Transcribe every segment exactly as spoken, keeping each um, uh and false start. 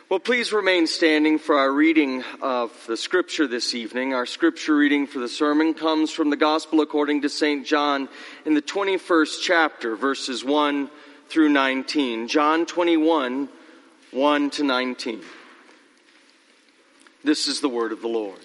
Well, please remain standing for our reading of the scripture this evening. Our scripture reading for the sermon comes from the Gospel according to Saint John in the twenty-first chapter, verses one through nineteen. John twenty-one, one to nineteen. This is the word of the Lord.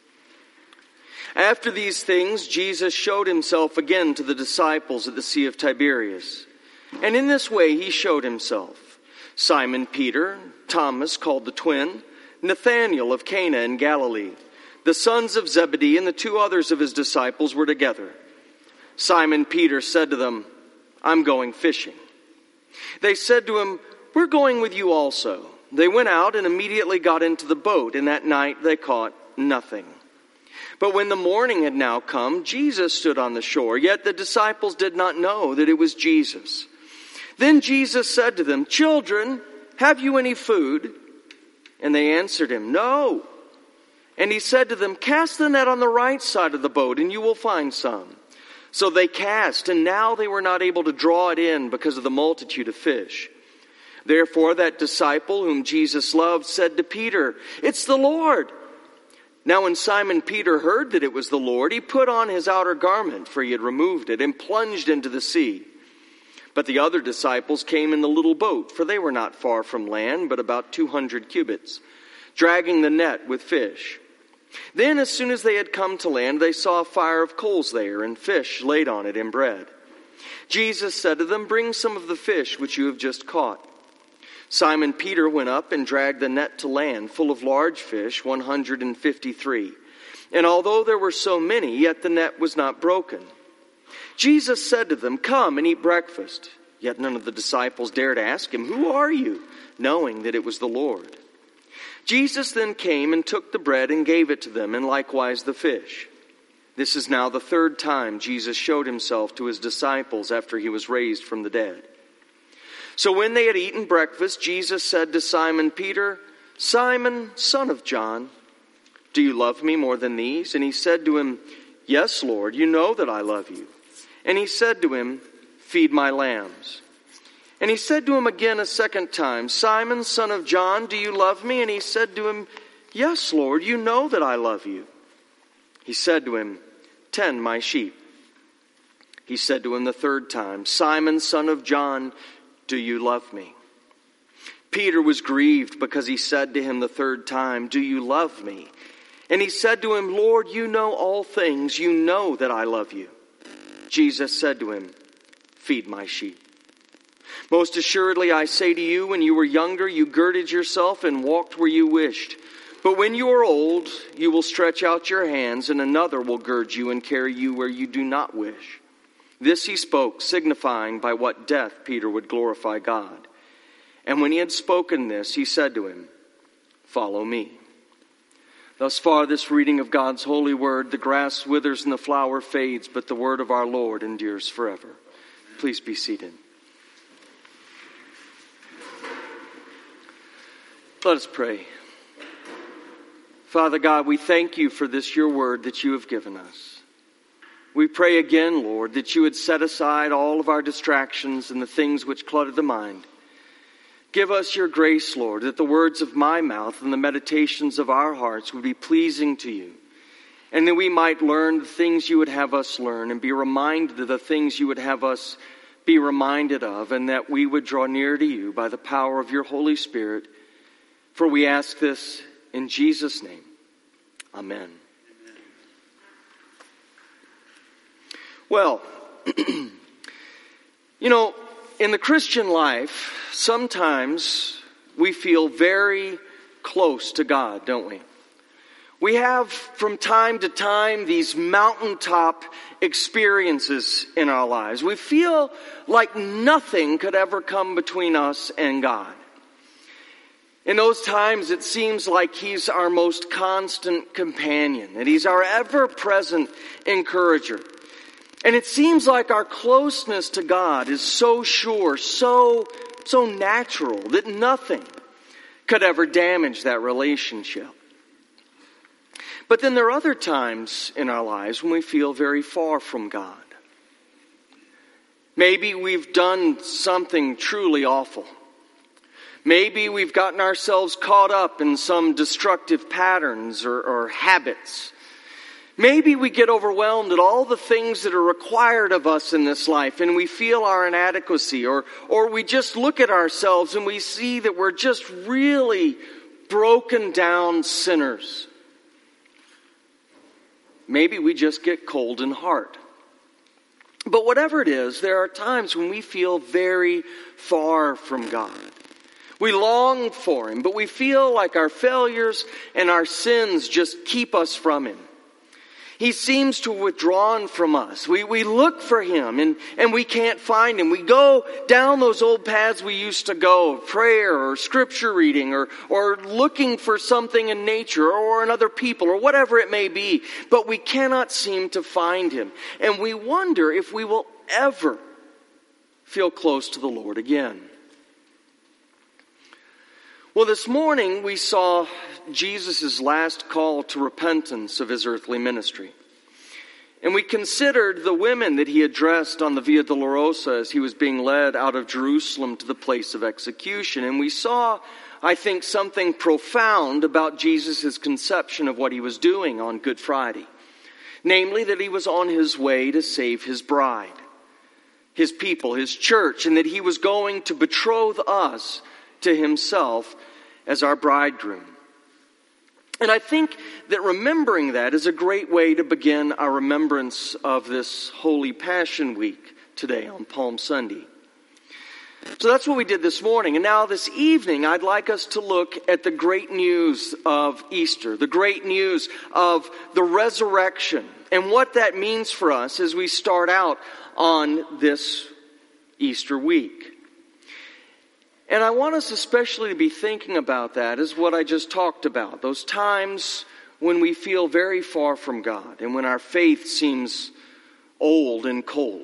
After these things, Jesus showed himself again to the disciples at the Sea of Tiberias. And in this way he showed himself. Simon Peter, Thomas called the twin, Nathanael of Cana in Galilee, the sons of Zebedee, and the two others of his disciples were together. Simon Peter said to them, "I'm going fishing." They said to him, "We're going with you also." They went out and immediately got into the boat, and that night they caught nothing. But when the morning had now come, Jesus stood on the shore, yet the disciples did not know that it was Jesus. Then Jesus said to them, "Children, have you any food?" And they answered him, "No." And he said to them, "Cast the net on the right side of the boat, and you will find some." So they cast, and now they were not able to draw it in because of the multitude of fish. Therefore that disciple whom Jesus loved said to Peter, "It's the Lord." Now when Simon Peter heard that it was the Lord, he put on his outer garment, for he had removed it, and plunged into the sea. But the other disciples came in the little boat, for they were not far from land, but about two hundred cubits, dragging the net with fish. Then as soon as they had come to land, they saw a fire of coals there, and fish laid on it and bread. Jesus said to them, "Bring some of the fish which you have just caught." Simon Peter went up and dragged the net to land, full of large fish, one hundred fifty-three. And although there were so many, yet the net was not broken. Jesus said to them, "Come and eat breakfast." Yet none of the disciples dared ask him, "Who are you?" knowing that it was the Lord. Jesus then came and took the bread and gave it to them, and likewise the fish. This is now the third time Jesus showed himself to his disciples after he was raised from the dead. So when they had eaten breakfast, Jesus said to Simon Peter, "Simon, son of John, do you love me more than these?" And he said to him, "Yes, Lord, you know that I love you." And he said to him, "Feed my lambs." And he said to him again a second time, "Simon, son of John, do you love me?" And he said to him, "Yes, Lord, you know that I love you." He said to him, "Tend my sheep." He said to him the third time, "Simon, son of John, do you love me?" Peter was grieved because he said to him the third time, "Do you love me?" And he said to him, "Lord, you know all things. You know that I love you." Jesus said to him, "Feed my sheep. Most assuredly I say to you, when you were younger, you girded yourself and walked where you wished. But when you are old, you will stretch out your hands, and another will gird you and carry you where you do not wish." This he spoke, signifying by what death Peter would glorify God. And when he had spoken this, he said to him, "Follow me." Thus far, this reading of God's holy word. The grass withers and the flower fades, but the word of our Lord endures forever. Please be seated. Let us pray. Father God, we thank you for this, your word that you have given us. We pray again, Lord, that you would set aside all of our distractions and the things which clutter the mind. Give us your grace, Lord, that the words of my mouth and the meditations of our hearts would be pleasing to you, and that we might learn the things you would have us learn and be reminded of the things you would have us be reminded of, and that we would draw near to you by the power of your Holy Spirit. For we ask this in Jesus' name. Amen. Well, you know, in the Christian life, sometimes we feel very close to God, don't we? We have from time to time these mountaintop experiences in our lives. We feel like nothing could ever come between us and God. In those times, it seems like He's our most constant companion, and He's our ever-present encourager. And it seems like our closeness to God is so sure, so, so natural, that nothing could ever damage that relationship. But then there are other times in our lives when we feel very far from God. Maybe we've done something truly awful. Maybe we've gotten ourselves caught up in some destructive patterns or, or habits. Maybe we get overwhelmed at all the things that are required of us in this life and we feel our inadequacy, or, or we just look at ourselves and we see that we're just really broken down sinners. Maybe we just get cold in heart. But whatever it is, there are times when we feel very far from God. We long for Him, but we feel like our failures and our sins just keep us from Him. He seems to have withdrawn from us. We, we look for Him and, and we can't find Him. We go down those old paths we used to go, prayer or scripture reading or, or looking for something in nature or in other people or whatever it may be. But we cannot seem to find Him. And we wonder if we will ever feel close to the Lord again. Well, this morning we saw Jesus' last call to repentance of His earthly ministry. And we considered the women that He addressed on the Via Dolorosa as He was being led out of Jerusalem to the place of execution. And we saw, I think, something profound about Jesus' conception of what He was doing on Good Friday. Namely, that He was on His way to save His bride, His people, His church, and that He was going to betroth us to Himself as our bridegroom. And I think that remembering that is a great way to begin our remembrance of this Holy Passion Week today on Palm Sunday. So that's what we did this morning. And now this evening, I'd like us to look at the great news of Easter, the great news of the resurrection, and what that means for us as we start out on this Easter week. And I want us especially to be thinking about that as what I just talked about. Those times when we feel very far from God and when our faith seems old and cold.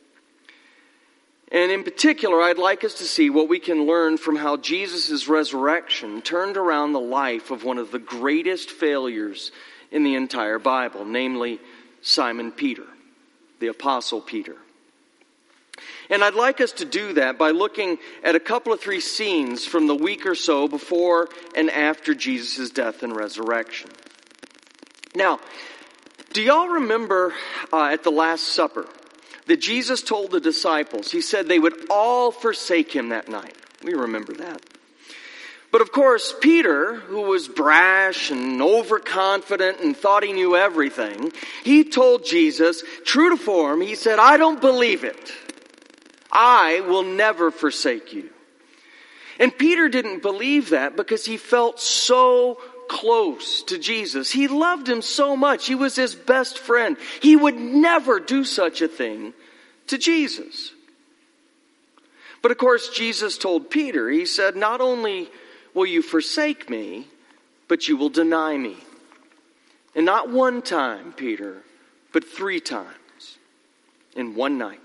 And in particular, I'd like us to see what we can learn from how Jesus' resurrection turned around the life of one of the greatest failures in the entire Bible, namely Simon Peter, the Apostle Peter. And I'd like us to do that by looking at a couple of three scenes from the week or so before and after Jesus' death and resurrection. Now, do y'all remember uh, at the Last Supper that Jesus told the disciples, He said they would all forsake Him that night? We remember that. But of course, Peter, who was brash and overconfident and thought he knew everything, he told Jesus, true to form, he said, I don't believe it. I will never forsake you. And Peter didn't believe that because he felt so close to Jesus. He loved Him so much. He was His best friend. He would never do such a thing to Jesus. But of course, Jesus told Peter, He said, not only will you forsake me, but you will deny me. And not one time, Peter, but three times in one night.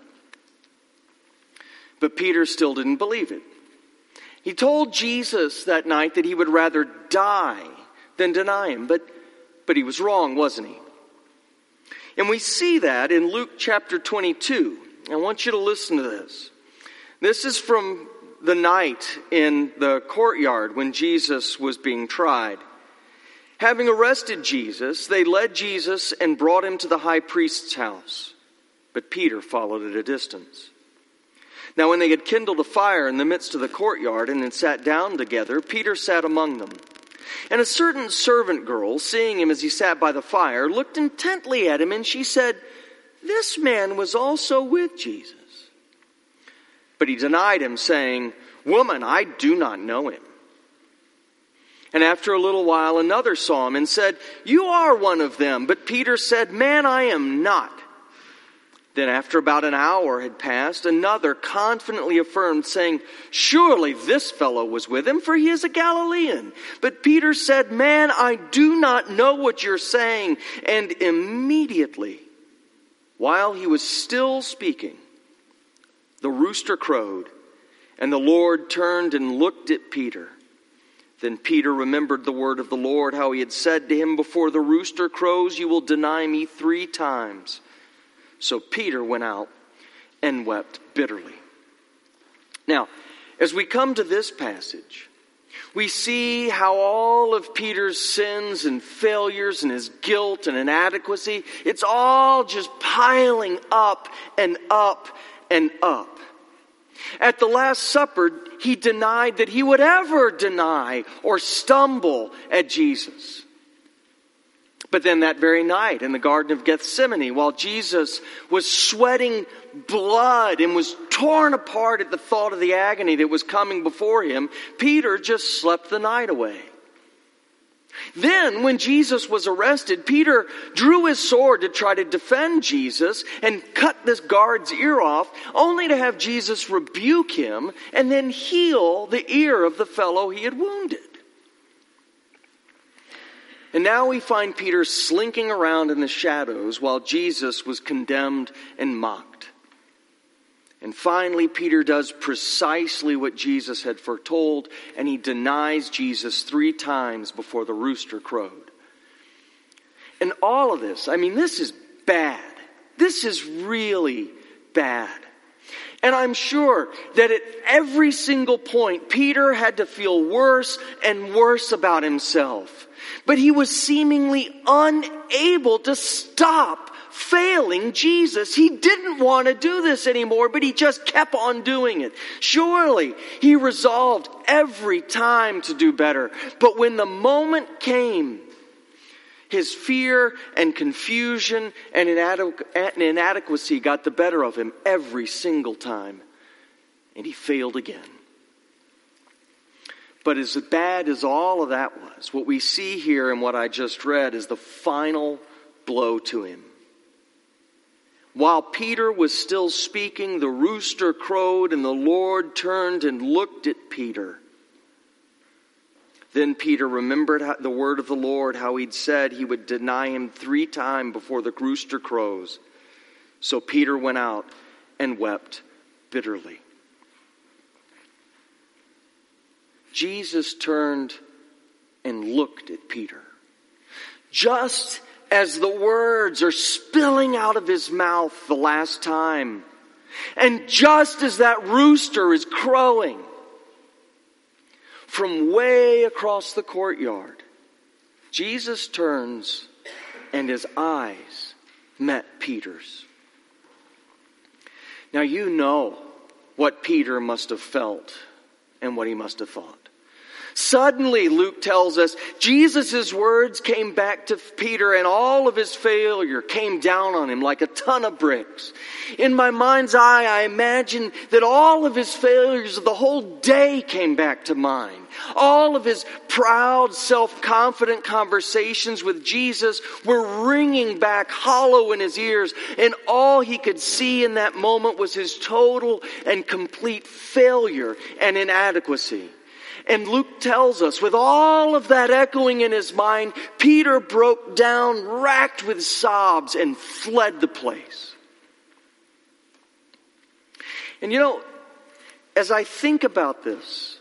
But Peter still didn't believe it. He told Jesus that night that he would rather die than deny Him. But, but he was wrong, wasn't he? And we see that in Luke chapter twenty-two. I want you to listen to this. This is from the night in the courtyard when Jesus was being tried. Having arrested Jesus, they led Jesus and brought Him to the high priest's house. But Peter followed at a distance. Now when they had kindled a fire in the midst of the courtyard and had sat down together, Peter sat among them. And a certain servant girl, seeing him as he sat by the fire, looked intently at him, and she said, this man was also with Jesus. But he denied him, saying, woman, I do not know him. And after a little while another saw him and said, you are one of them. But Peter said, man, I am not. Then after about an hour had passed, another confidently affirmed, saying, surely this fellow was with him, for he is a Galilean. But Peter said, man, I do not know what you're saying. And immediately, while he was still speaking, the rooster crowed, and the Lord turned and looked at Peter. Then Peter remembered the word of the Lord, how He had said to him, before the rooster crows, you will deny me three times. So Peter went out and wept bitterly. Now, as we come to this passage, we see how all of Peter's sins and failures and his guilt and inadequacy, it's all just piling up and up and up. At the Last Supper, he denied that he would ever deny or stumble at Jesus. But then that very night in the Garden of Gethsemane, while Jesus was sweating blood and was torn apart at the thought of the agony that was coming before him, Peter just slept the night away. Then, when Jesus was arrested, Peter drew his sword to try to defend Jesus and cut this guard's ear off, only to have Jesus rebuke him and then heal the ear of the fellow he had wounded. And now we find Peter slinking around in the shadows while Jesus was condemned and mocked. And finally, Peter does precisely what Jesus had foretold, and he denies Jesus three times before the rooster crowed. And all of this, I mean, this is bad. This is really bad. And I'm sure that at every single point, Peter had to feel worse and worse about himself. But he was seemingly unable to stop failing Jesus. He didn't want to do this anymore, but he just kept on doing it. Surely he resolved every time to do better. But when the moment came, his fear and confusion and inadequacy got the better of him every single time. And he failed again. But as bad as all of that was, what we see here in what I just read is the final blow to him. While Peter was still speaking, the rooster crowed and the Lord turned and looked at Peter. Then Peter remembered the word of the Lord, how he'd said he would deny him three times before the rooster crows. So Peter went out and wept bitterly. Jesus turned and looked at Peter. Just as the words are spilling out of his mouth the last time, and just as that rooster is crowing, from way across the courtyard, Jesus turns and his eyes met Peter's. Now you know what Peter must have felt and what he must have thought. Suddenly, Luke tells us, Jesus' words came back to Peter and all of his failure came down on him like a ton of bricks. In my mind's eye, I imagine that all of his failures of the whole day came back to mind. All of his proud, self-confident conversations with Jesus were ringing back hollow in his ears, and all he could see in that moment was his total and complete failure and inadequacy. And Luke tells us, with all of that echoing in his mind, Peter broke down, racked with sobs, and fled the place. And you know, as I think about this,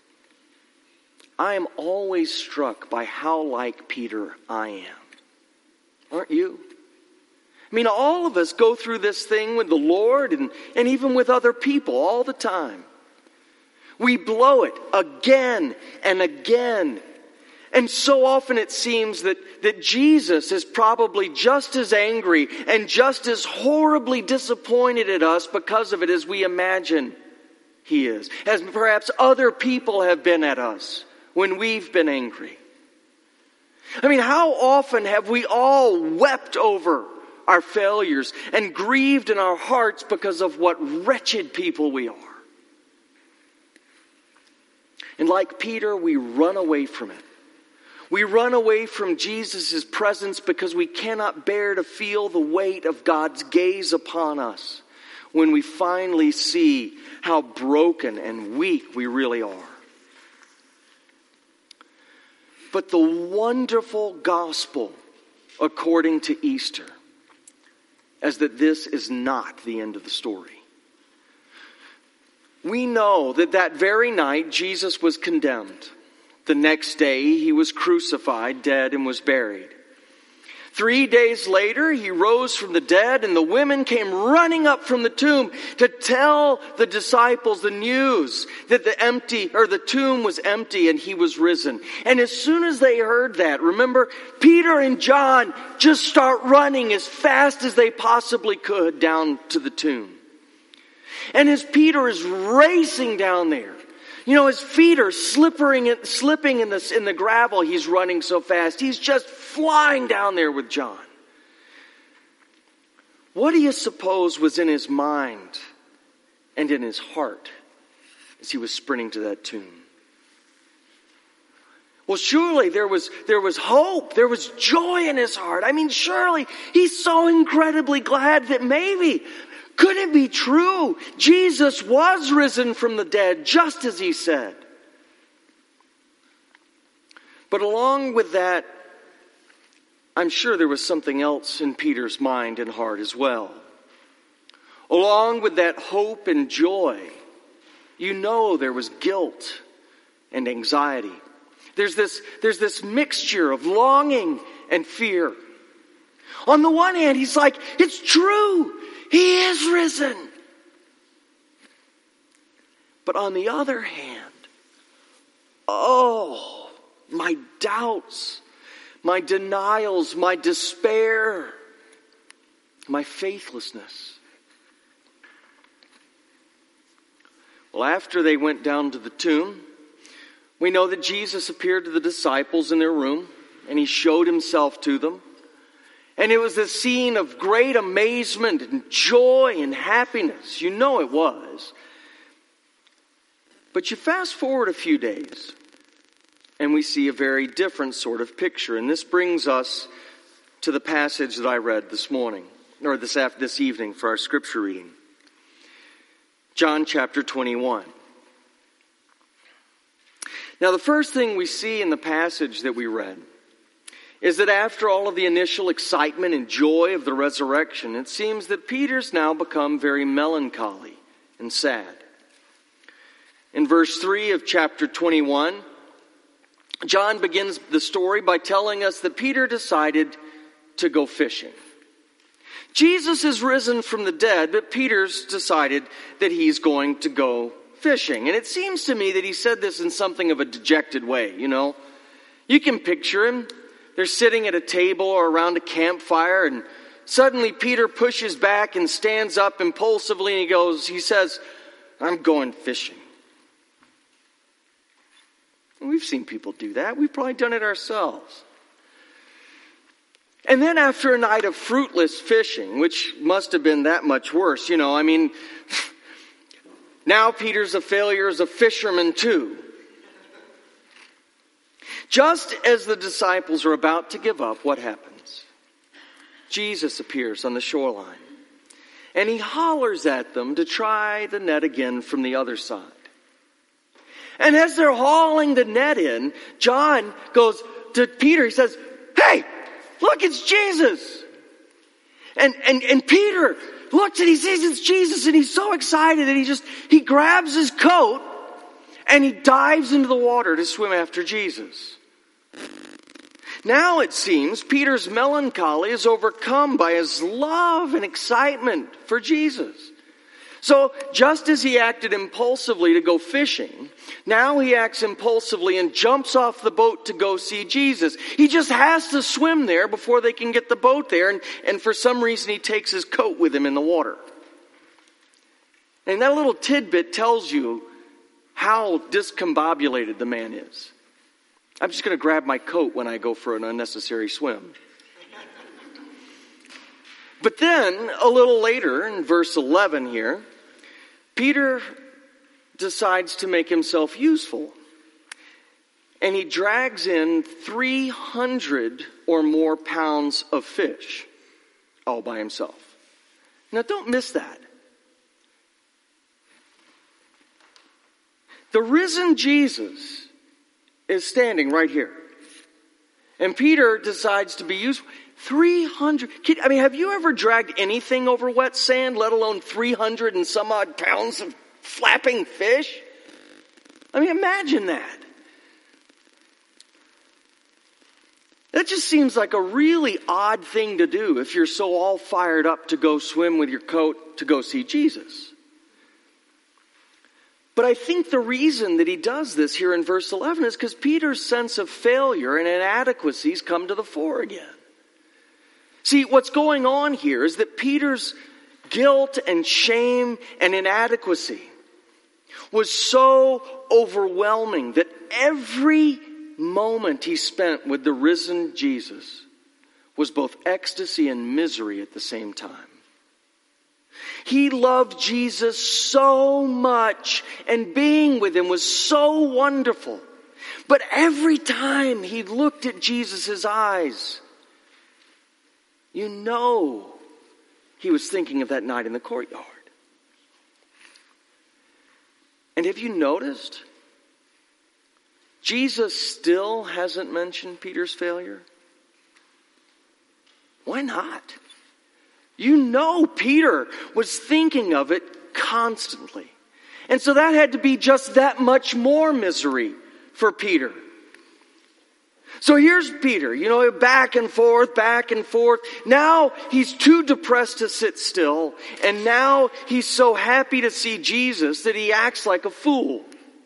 I am always struck by how like Peter I am. Aren't you? I mean, all of us go through this thing with the Lord and, and even with other people all the time. We blow it again and again. And so often it seems that, that Jesus is probably just as angry and just as horribly disappointed at us because of it as we imagine he is. As perhaps other people have been at us when we've been angry. I mean, how often have we all wept over our failures and grieved in our hearts because of what wretched people we are? And like Peter, we run away from it. We run away from Jesus' presence because we cannot bear to feel the weight of God's gaze upon us when we finally see how broken and weak we really are. But the wonderful gospel according to Easter is that this is not the end of the story. We know that that very night Jesus was condemned. The next day he was crucified, dead, and was buried. Three days later, he rose from the dead, and the women came running up from the tomb to tell the disciples the news that the empty, or the tomb was empty and he was risen. And as soon as they heard that, remember, Peter and John just start running as fast as they possibly could down to the tomb. And as Peter is racing down there, you know, his feet are slipping, slipping in the, in the gravel. He's running so fast. He's just flying down there with John. What do you suppose was in his mind and in his heart as he was sprinting to that tomb? Well, surely there was, there was hope. There was joy in his heart. I mean, surely he's so incredibly glad that maybe, could it be true? Jesus was risen from the dead, just as he said. But along with that, I'm sure there was something else in Peter's mind and heart as well. Along with that hope and joy, you know there was guilt and anxiety. There's this, there's this mixture of longing and fear. On the one hand, he's like, it's true. He is risen. But on the other hand, oh, my doubts, my denials, my despair, my faithlessness. Well, after they went down to the tomb, we know that Jesus appeared to the disciples in their room, and he showed himself to them. And it was a scene of great amazement and joy and happiness. You know it was. But you fast forward a few days, and we see a very different sort of picture. And this brings us to the passage that I read this morning, or this after this evening for our scripture reading. John chapter twenty-one. Now, the first thing we see in the passage that we read is that after all of the initial excitement and joy of the resurrection, it seems that Peter's now become very melancholy and sad. In verse three of chapter twenty-one, John begins the story by telling us that Peter decided to go fishing. Jesus is risen from the dead, but Peter's decided that he's going to go fishing. And it seems to me that he said this in something of a dejected way, you know. You can picture him. They're sitting at a table or around a campfire, and suddenly Peter pushes back and stands up impulsively, and he goes, he says, I'm going fishing. And we've seen people do that. We've probably done it ourselves. And then after a night of fruitless fishing, which must have been that much worse, you know, I mean, now Peter's a failure as a fisherman too. Just as the disciples are about to give up, what happens? Jesus appears on the shoreline, and he hollers at them to try the net again from the other side. And as they're hauling the net in, John goes to Peter, he says, hey, look, it's Jesus. And, and, and Peter looks and he sees it's Jesus, and he's so excited that he just, he grabs his coat and he dives into the water to swim after Jesus. Now it seems Peter's melancholy is overcome by his love and excitement for Jesus. So just as he acted impulsively to go fishing, now he acts impulsively and jumps off the boat to go see Jesus. He just has to swim there before they can get the boat there, and, and for some reason he takes his coat with him in the water. And that little tidbit tells you how discombobulated the man is. I'm just going to grab my coat when I go for an unnecessary swim. But then, a little later, in verse eleven here, Peter decides to make himself useful. And he drags in three hundred or more pounds of fish all by himself. Now, don't miss that. The risen Jesus is standing right here. And Peter decides to be useful. three hundred. I mean, have you ever dragged anything over wet sand, let alone three hundred and some odd pounds of flapping fish? I mean, imagine that. That just seems like a really odd thing to do if you're so all fired up to go swim with your coat to go see Jesus. But I think the reason that he does this here in verse eleven is because Peter's sense of failure and inadequacies come to the fore again. See, what's going on here is that Peter's guilt and shame and inadequacy was so overwhelming that every moment he spent with the risen Jesus was both ecstasy and misery at the same time. He loved Jesus so much, and being with him was so wonderful. But every time he looked at Jesus' eyes, you know he was thinking of that night in the courtyard. And have you noticed? Jesus still hasn't mentioned Peter's failure. Why not? You know Peter was thinking of it constantly. And so that had to be just that much more misery for Peter. So here's Peter, you know, back and forth, back and forth. Now he's too depressed to sit still. And now he's so happy to see Jesus that he acts like a fool.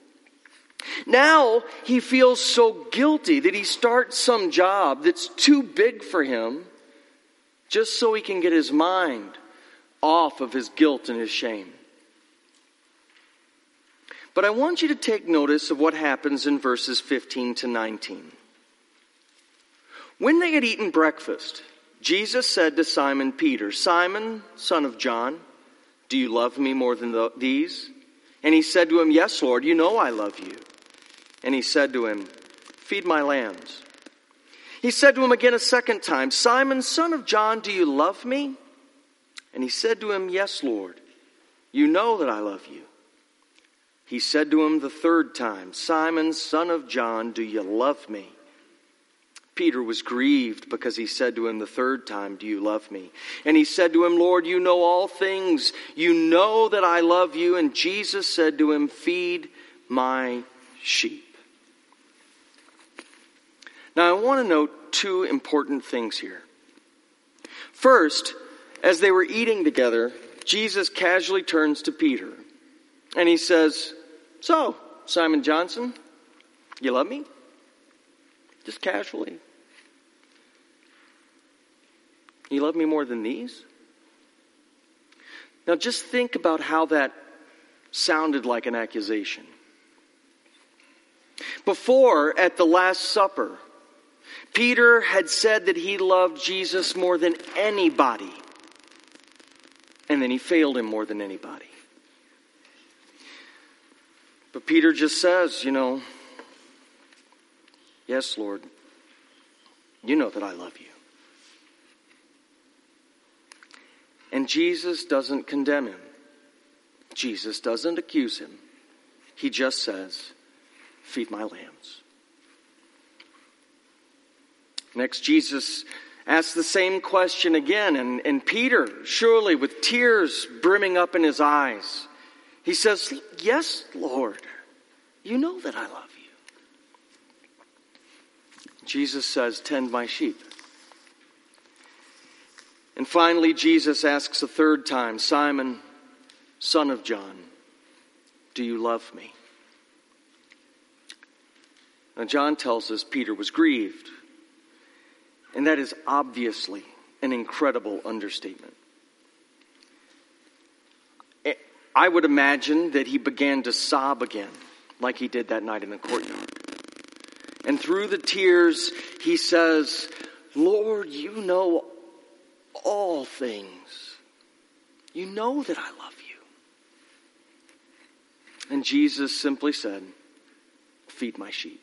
Now he feels so guilty that he starts some job that's too big for him just so he can get his mind off of his guilt and his shame. But I want you to take notice of what happens in verses fifteen to nineteen. When they had eaten breakfast, Jesus said to Simon Peter, "Simon, son of John, do you love me more than the, these?" And he said to him, "Yes, Lord, you know I love you." And he said to him, "Feed my lambs." He said to him again a second time, "Simon, son of John, do you love me?" And he said to him, "Yes, Lord, you know that I love you." He said to him the third time, "Simon, son of John, do you love me?" Peter was grieved because he said to him the third time, "Do you love me?" And he said to him, "Lord, you know all things. You know that I love you." And Jesus said to him, "Feed my sheep." Now I want to note two important things here. First, as they were eating together, Jesus casually turns to Peter and he says, "So, Simon Johnson, you love me?" Just casually. "You love me more than these?" Now just think about how that sounded like an accusation. Before, at the Last Supper, Peter had said that he loved Jesus more than anybody. And then he failed him more than anybody. But Peter just says, you know, "Yes, Lord, you know that I love you." And Jesus doesn't condemn him. Jesus doesn't accuse him. He just says, "Feed my lambs." Next, Jesus asks the same question again, and, and Peter, surely with tears brimming up in his eyes, he says, "Yes, Lord, you know that I love you." Jesus says, "Tend my sheep." And finally, Jesus asks a third time, "Simon, son of John, do you love me?" Now, John tells us Peter was grieved. And that is obviously an incredible understatement. I would imagine that he began to sob again, like he did that night in the courtyard. And through the tears, he says, "Lord, you know all things. You know that I love you." And Jesus simply said, "Feed my sheep."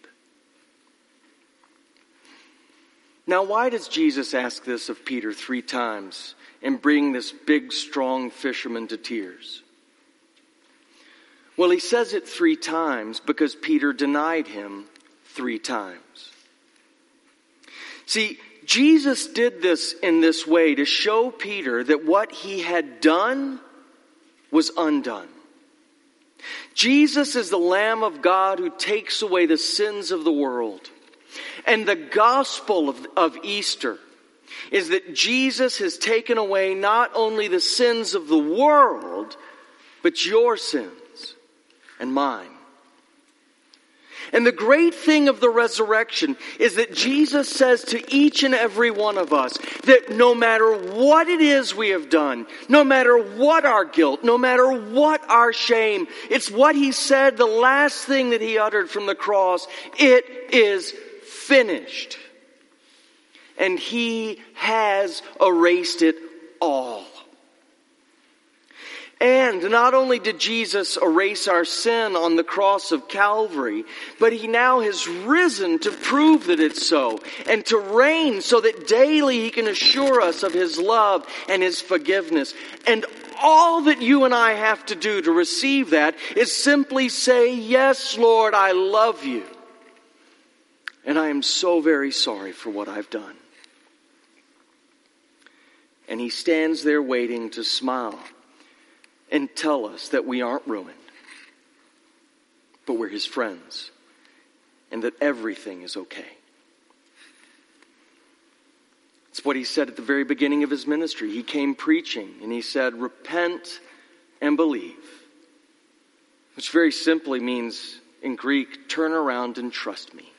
Now, why does Jesus ask this of Peter three times and bring this big, strong fisherman to tears? Well, he says it three times because Peter denied him three times. See, Jesus did this in this way to show Peter that what he had done was undone. Jesus is the Lamb of God who takes away the sins of the world. And the gospel of, of Easter is that Jesus has taken away not only the sins of the world, but your sins and mine. And the great thing of the resurrection is that Jesus says to each and every one of us that no matter what it is we have done, no matter what our guilt, no matter what our shame, it's what he said, the last thing that he uttered from the cross, it is finished. And he has erased it all. And not only did Jesus erase our sin on the cross of Calvary, but he now has risen to prove that it's so, and to reign so that daily he can assure us of his love and his forgiveness. And all that you and I have to do to receive that is simply say, yes, Lord, I love you. And I am so very sorry for what I've done. And he stands there waiting to smile and tell us that we aren't ruined, but we're his friends, and that everything is okay. It's what he said at the very beginning of his ministry. He came preaching, and he said, repent and believe, which very simply means, in Greek, turn around and trust me.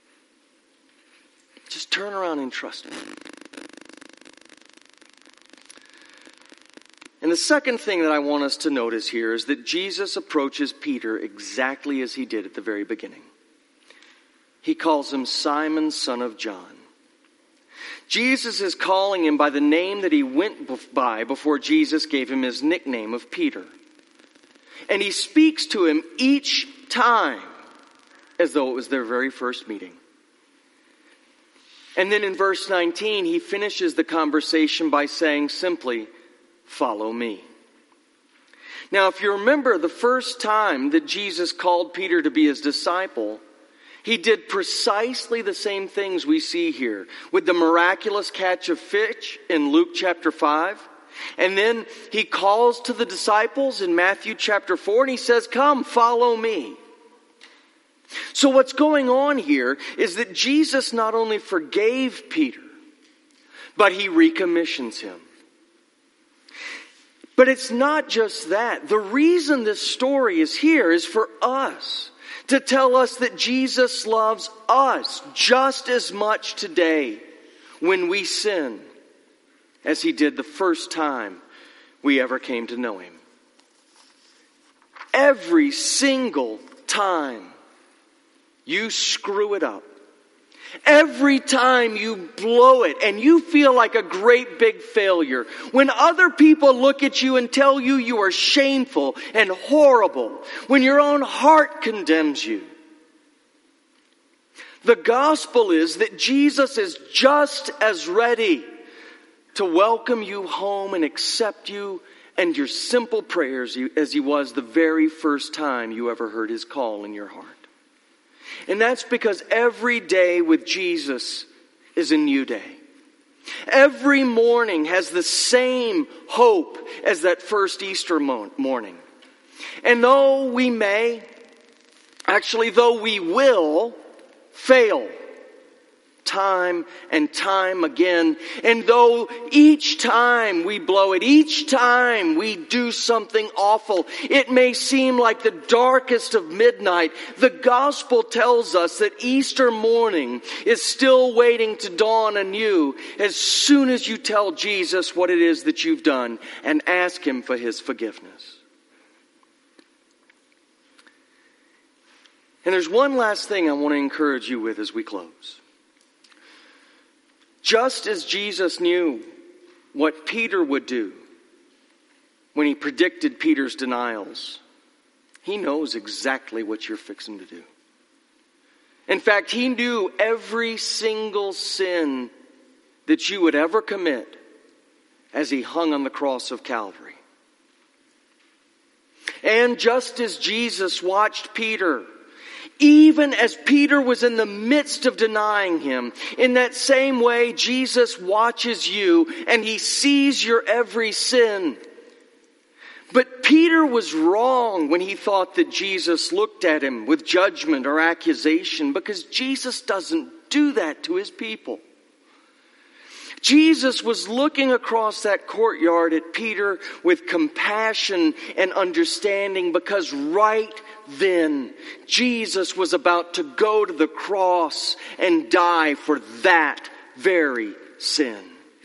Just turn around and trust me. And the second thing that I want us to notice here is that Jesus approaches Peter exactly as he did at the very beginning. He calls him Simon, son of John. Jesus is calling him by the name that he went by before Jesus gave him his nickname of Peter. And he speaks to him each time as though it was their very first meeting. And then in verse nineteen, he finishes the conversation by saying simply, follow me. Now, if you remember the first time that Jesus called Peter to be his disciple, he did precisely the same things we see here with the miraculous catch of fish in Luke chapter five. And then he calls to the disciples in Matthew chapter four and he says, come, follow me. So what's going on here is that Jesus not only forgave Peter, but he recommissions him. But it's not just that. The reason this story is here is for us, to tell us that Jesus loves us just as much today when we sin as he did the first time we ever came to know him. Every single time you screw it up, every time you blow it and you feel like a great big failure, when other people look at you and tell you you are shameful and horrible, when your own heart condemns you, the gospel is that Jesus is just as ready to welcome you home and accept you and your simple prayers as he was the very first time you ever heard his call in your heart. And that's because every day with Jesus is a new day. Every morning has the same hope as that first Easter morning. And though we may, actually though we will, fail time and time again, and though each time we blow it, each time we do something awful, it may seem like the darkest of midnight, the gospel tells us that Easter morning is still waiting to dawn anew as soon as you tell Jesus what it is that you've done and ask him for his forgiveness. And there's one last thing I want to encourage you with as we close. Just as Jesus knew what Peter would do when he predicted Peter's denials, he knows exactly what you're fixing to do. In fact, he knew every single sin that you would ever commit as he hung on the cross of Calvary. And just as Jesus watched Peter, even as Peter was in the midst of denying him, in that same way, Jesus watches you and he sees your every sin. But Peter was wrong when he thought that Jesus looked at him with judgment or accusation, because Jesus doesn't do that to his people. Jesus was looking across that courtyard at Peter with compassion and understanding, because right then Jesus was about to go to the cross and die for that very sin.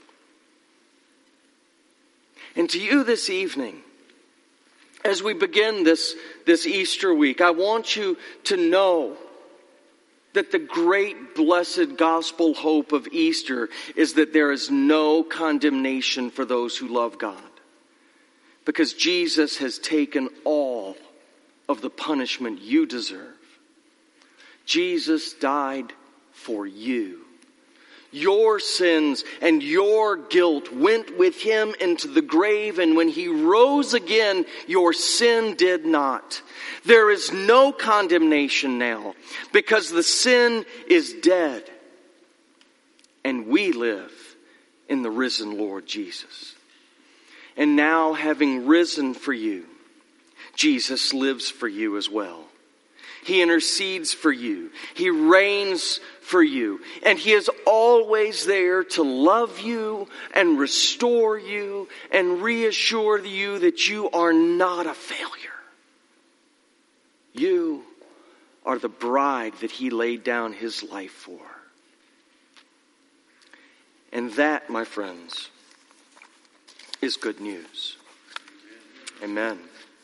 And to you this evening, as we begin this, this Easter week, I want you to know that the great blessed gospel hope of Easter is that there is no condemnation for those who love God, because Jesus has taken all of the punishment you deserve. Jesus died for you. Your sins and your guilt went with him into the grave, and when he rose again, your sin did not. There is no condemnation now, because the sin is dead, and we live in the risen Lord Jesus. And now, having risen for you, Jesus lives for you as well. He intercedes for you. He reigns for you. And he is always there to love you and restore you and reassure you that you are not a failure. You are the bride that he laid down his life for. And that, my friends, is good news. Amen.